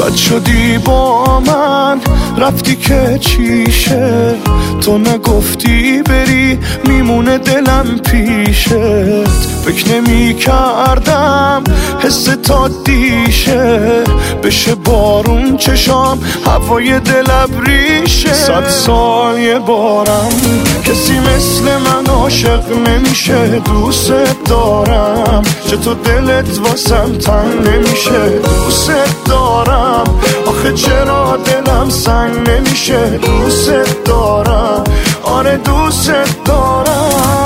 بد شدی با من، رفتی که چیشه، تو نگفتی بری میمونه دلم پیشت. فکر نمی کردم حس تا دیشه، بشه بارون چشام هوای دل ابریشه. 100 سال یه بارم کسی مثل من عاشق نمیشه. دوست دارم چه تو دلت واسم تنگ نمیشه. دوست دارم آخه چرا دلم سنگ نمیشه. دوست دارم آره دوست دارم.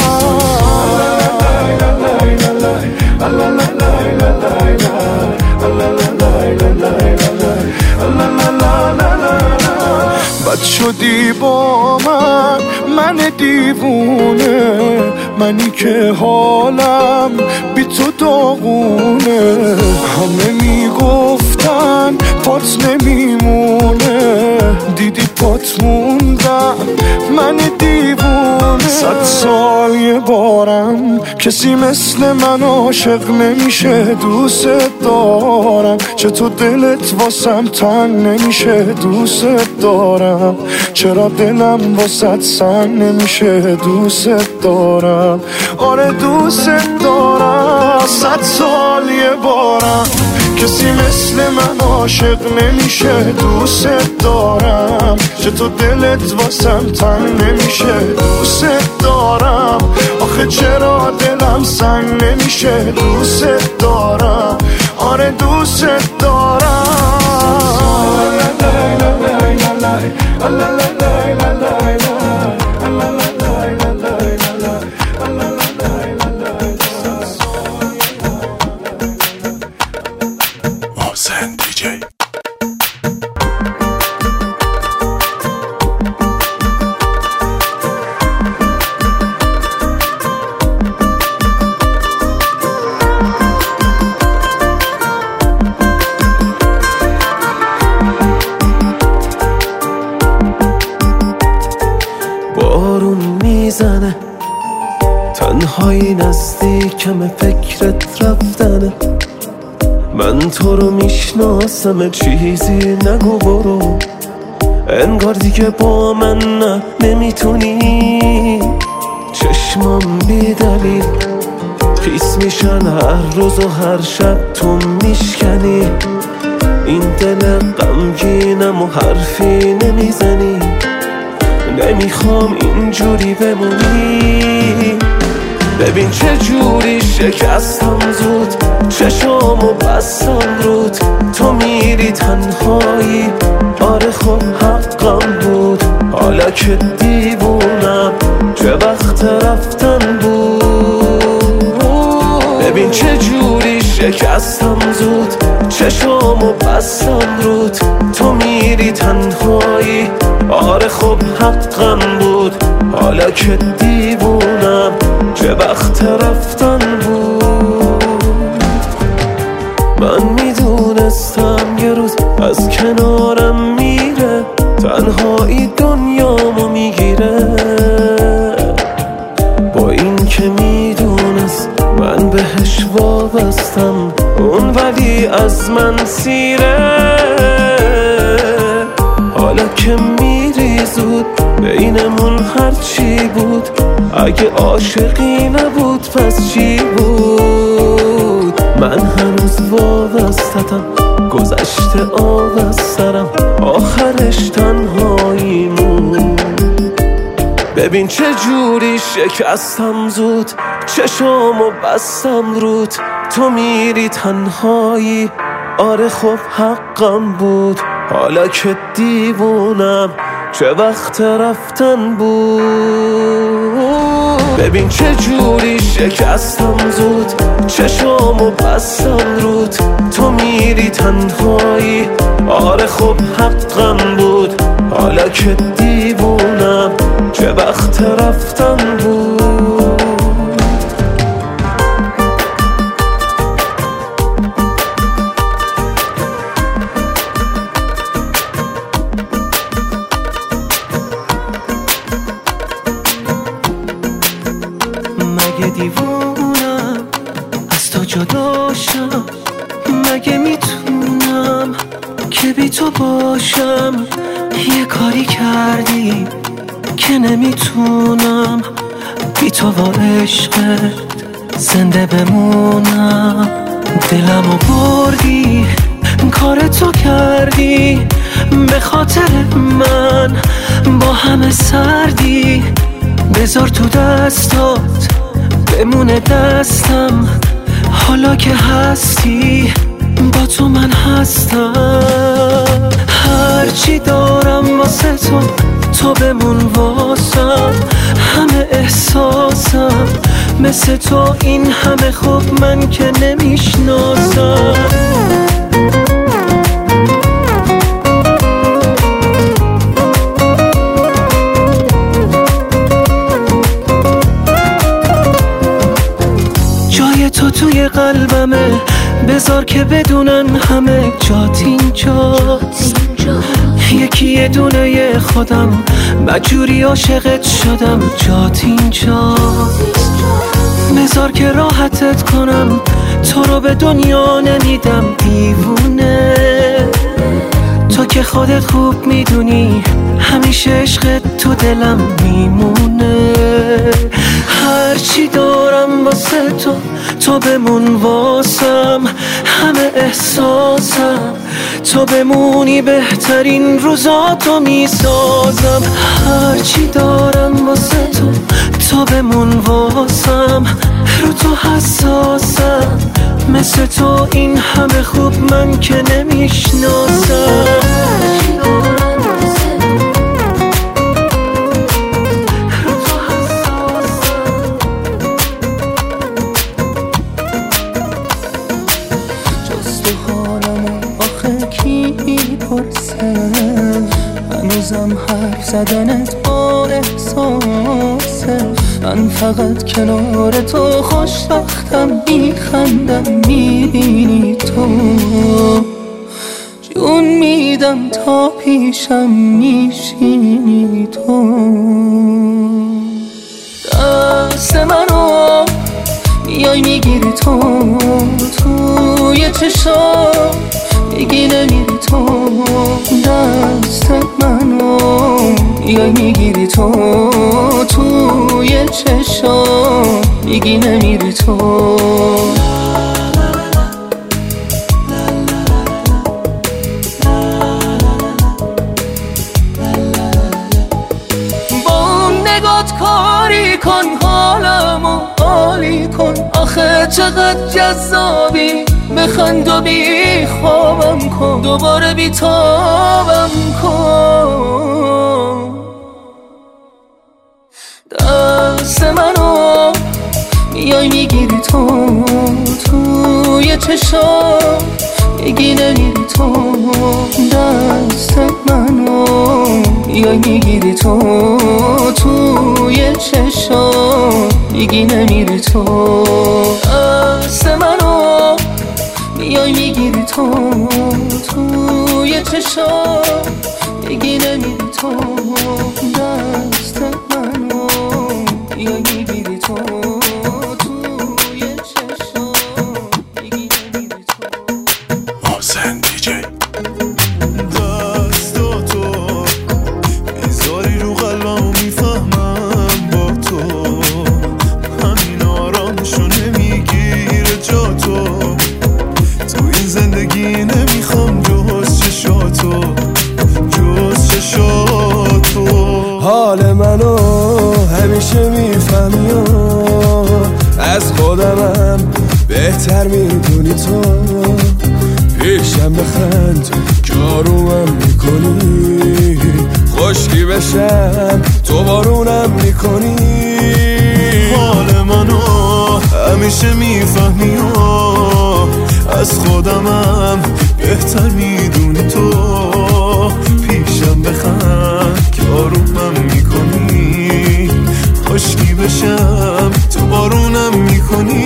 بد شدی با من دیوونه، منی که حالم بی تو داغونه. همه میگفتن پات نمیمونه، دیدی پات موندم من دیوونه. 100 سال یه بارم کسی مثل من عاشق نمیشه. دوست دارم چه تو دلت واسم تنگ نمیشه. دوست دارم چرا دلم واسط سنگ نمیشه. دوست دارم آره دوست دارم. 100 سال یه بارم کسی مثل من عاشق نمیشه. دوست دارم چه تو دلت واسم تنگ نمیشه. دوست دارم آخه چرا دلم سنگ نمیشه. دوست دارم آره دوست دارم. بارون میزنه، تنهایی نزدیکم، فکرت رفتنه. من تو رو میشناسم، چیزی نگو برو، انگار دیگه با من نه نمیتونی. چشمام بی دلیل خیس میشن هر روز و هر شب تو میشکنی. این دل غمگینم و حرفی نمیزنی. نمیخوام اینجوری بمونی. ببین چه جوری شکستم زود، چشامو بستم رود. تو میری تنهایی، آره خب حقم بود. حالا که دیوونم چه وقت رفتن بود. ببین چه جوری شکستم زود، چشامو بستم رود. تو میری تنهایی، آره خب حقم بود. حالا که دیوونم چه وقت رفتن بود. من میدونستم یه روز از کنارم میره، تنهایی دنیامو میگیره. با این که میدونست من بهش وابستم، اون ولی از من سیره. حالا که میری زود، بینمون هرچی بود. اگه عاشقی نبود پس چی بود؟ من هنوز وابستم، گذشته آب از سرم، آخرش تنهاییمون. ببین چه جوری شکستم زود، چشامو بستم رود. تو میری تنهایی، آره خب حقم بود. حالا که دیوونم چه وقت رفتن بود. ببین چه جوری شکستم زود، چشامو بستم رود. تو میری تنهایی، آره خب حقم بود. حالا که دیوونم چه وقت رفتن بود. مگه دیوونم از تو جدا شم؟ مگه میتونم که بی تو باشم. یه کاری کردی که نمیتونم بی تو با عشقت زنده بمونم. دلمو بردی کار تو کردی به خاطر من با همه سردی. بذار تو دستات بمونه دستم حالا که هستی با تو من هستم. هرچی دارم واسه تو بمون واسم. همه احساسم مثل تو این همه خوب من که نمیشناسم. جای تو توی قلبمه بذار که بدونن همه جات اینجاست. یکی یه دونه خودم مجبوری عاشقت شدم جات اینجاست. بذار که راحتت کنم تو رو به دنیا نمیدم دیوونه. تو که خودت خوب میدونی همیشه عشقت تو دلم میمونه. هرچی دارم واسه تو بمون واسم. همه احساسم تو بمونی بهترین روزاتو میسازم. هرچی دارم واسه تو بمون واسم. رو تو حساسم مثل تو این همه خوب من که نمیشناسم. هنوزم حرف زدنت با احساسه. من فقط کنار تو خوشبختم میخندم میبینی تو. جون میدم تا پیشم میشینی تو. دست منو میای میگیری تو توی چشام میگی نمیری تو. دست منو میای میگیری تو توی چشام میگی نمیری تو. با نگات کاری کن حالمو عالی کن. آخه چقدر جذابی بخند و بی خوابم کن. دوباره بی تابم کن. دست منو میای میگیری تو توی چشام میگی نمیری تو. دست منو میای میگیری تو توی چشام میگی نمیری تو. دست منو میای میگیری تو توی چشام میگی نمیری تو. دست منو میای میگیری تو توی چشام میگی نمیری تو. آسن دیجی دستاتو میذاری رو قلبم و میفهمم با تو. همین آرامشو نمیگیره جا تو. زندگی نمیخوام جز چشاتو جز چشاتو. حال منو همیشه میفهمی و از خودمم بهتر میدونی تو. پیشم بخند که آرومم میکنی. خشکی بشم تو بارونم میکنی. حال منو همیشه میفهمی و از خودمم بهتر میدونی تو. پیشم بخند که آرومم میکنی. خشکی بشم تو بارونم میکنی.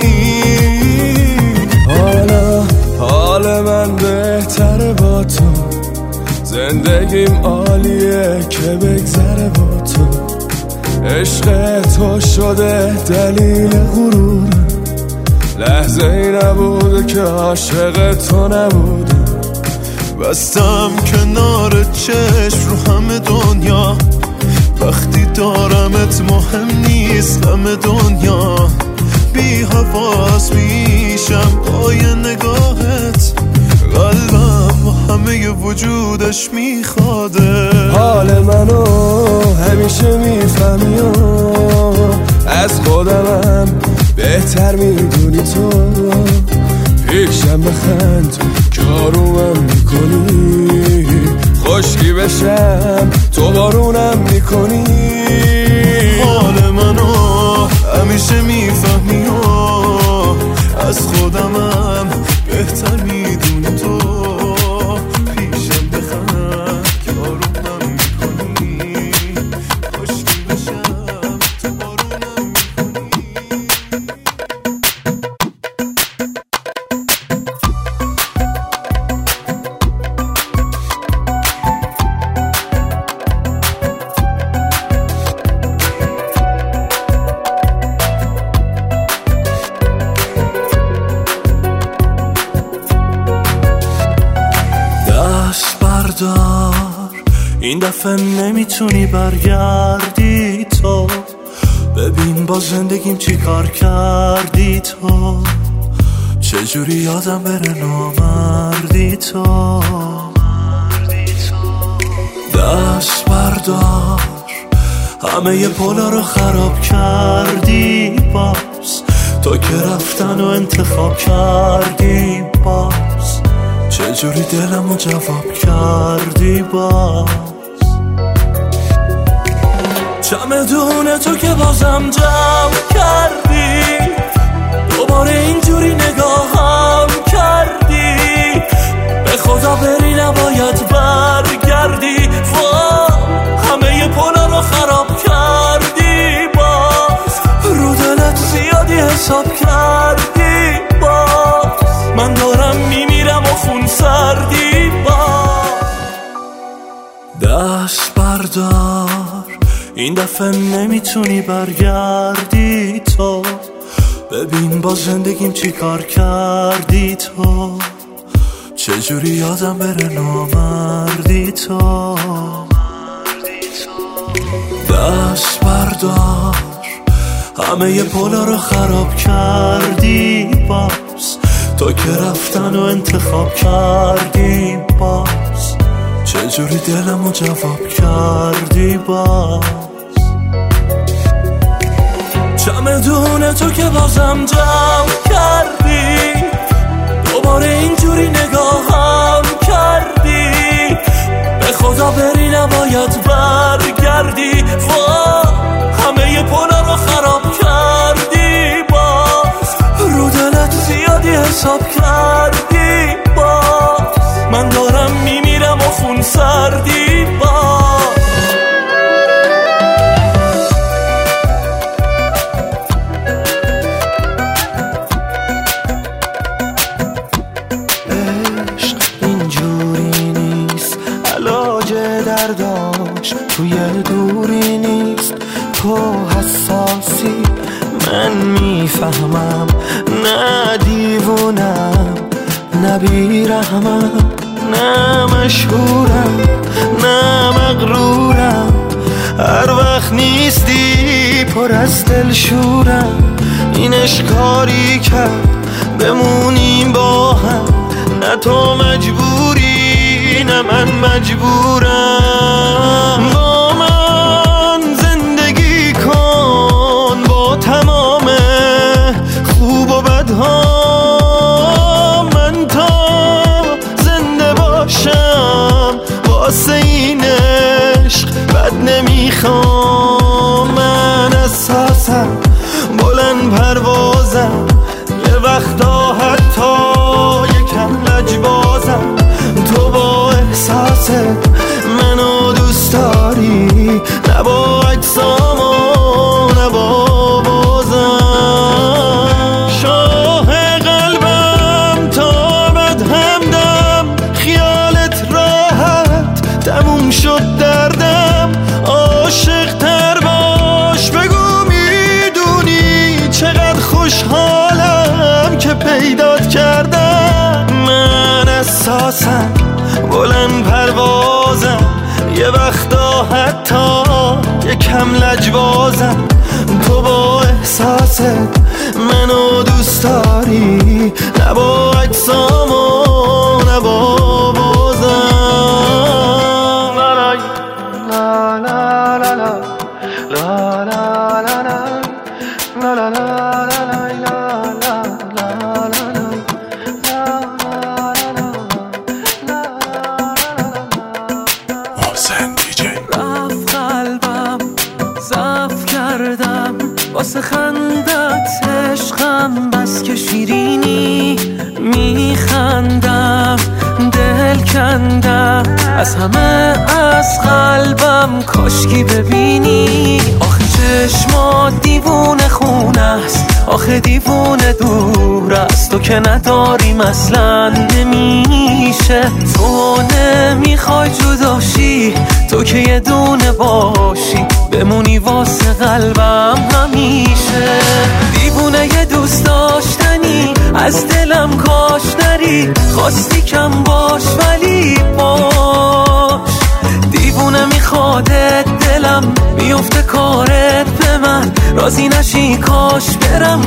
حال من بهتره با تو. زندگیم عالیه که بگذره با تو. عشق تو شده دلیل غرورم. لحظه ای نبوده که عاشق تو نبودم. بستم کنار چشم رو همه دنیا، وقتی دارمت مهم نیست غم دنیا. بی حواس میشم پای نگاهت، قلبم و همه وجودش میخواده. حال منو همیشه میفهمی و از خودمم بهتر میدونی تو. پیشم بخند کارومم میکنی، خشکی بشم تو بارونم میکنی. حال منو همیشه میفهمی و از خودمم بهتر میدونی تو. پیشم بخند کارومم میکنی، خشکی بشم تو بارونم میکنی. این دفعه نمیتونی برگردی تو، ببین با زندگیم چی کار کردی تو. چجوری یادم بره نامردی تو. دست بردار همه پولا رو خراب کردی باز، تو که رفتن و انتخاب کردی باز. چجوری دلمو جواب کردی باز. چمدون تو که بازم جمع کردی، دوباره اینجوری نگاهم کردی. به خدا بری نباید برگردی، همه پولا رو خراب کردی باز. رو دلت زیادی حساب کردی باز. من دارم میمیرم و خون سردی باز. دست بردار این دفعه نمیتونی برگردی تو، ببین با زندگیم چی کار کردی تو. چجوری یادم بره نامردی تو. دست بردار همه پولا رو خراب کردی باز، تو که رفتن و انتخاب کردی باز. چجوری دلمو جواب کردی باز. چمدون تو که بازم جمع کردی، دوباره اینجوری نگاهم کردی. به خدا بری نباید برگردی، همه پولا رو خراب کردی باز. رو دلت زیادی حساب کردی باز. من دارم میمیرم و خون سردی باز. عشق اینجوری نیست، علاج درداش توی دوری نیست. تو حساسی من میفهمم، نه دیوونم نه بیرحمم، نه مشهورم نه مغرورم. هر وقت نیستی پر از دلشورم. این اشکاری کرد بمونیم با هم، نه تو مجبوری نه من مجبورم. با من زندگی کن با تمام خوب و بدها. من تا زنده باشم واسه این عشق بد نمیخوام. من اساسم بلند پروازم، یه وقتا حتی یکم لجبازم. تو با احساس منو دوست داری، نه با اجسام و نه با بازم. شاه قلبم تا بد همدم، خیالت راحت تموم شد دردم. عاشق تر باش بگو میدونی چقدر خوشحالم که پیدات کردم. من اساسم حتی یکم لجبازم، تو با احساست منو دوست داری، نه با اجسامو نه با بازم. لا لا لا لا لا لا لا لا لا لا واسه خندت عشقم بس که شیرینی، میخندم دل کندم از همه از قلبم، کاشکی ببینی. آخه چشمات دیوونه خونه است، آخه دیوونه دور است، تو که نداریم اصلا نمیشه. تو نمیخوای جداشی، تو که یه دونه باشی، بمونی واسه قلبم همیشه. دیوونه یه دوست داشتنی، از دلم کاش نری، خواستی کم باش ولی باش. دیوونه میخوادت دلم، میفته کارت به من، راضی نشی کاش برم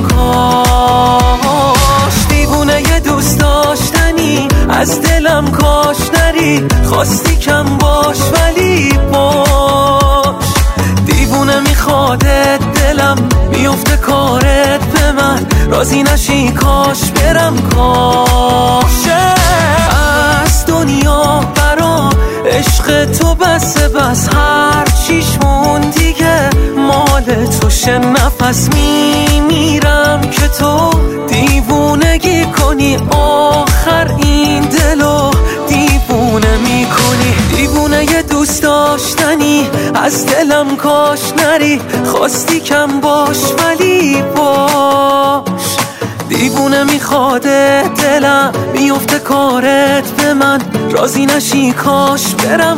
کاش. دیوونه یه دوست داشتنی، از دلم کاش نری، خواستی کم باش ولی باش. دیوونه میخوادت دلم، میفته کارت به من، راضی نشی کاش برم کاش. از دنیا برام عشق تو بس هر چیش مون دیگه مال توشه. نفس میمیرم که تو دیوونگی کنی، آخر این دلو دیوونه میکنی. دیوونه یه دوست داشتنی، از دلم کاش نری، خواستی کم باش ولی باش. دیوونه میخواده دلم، میفته کارت به من، راضی نشی کاش برم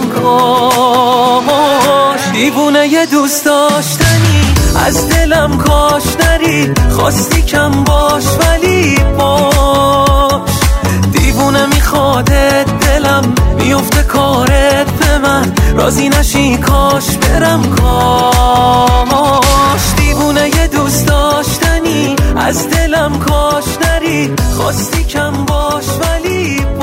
کاش. دیوونه یه دوست داشتنی، از دلم کاش نری، خواستی کم باش ولی باش. دیوونه میخواده دلم، میفته کارت به من، راضی نشی کاش برم کاش. دیوونه یه دوست داشتنی، از دلم کاش نری، خواستی کم باش ولی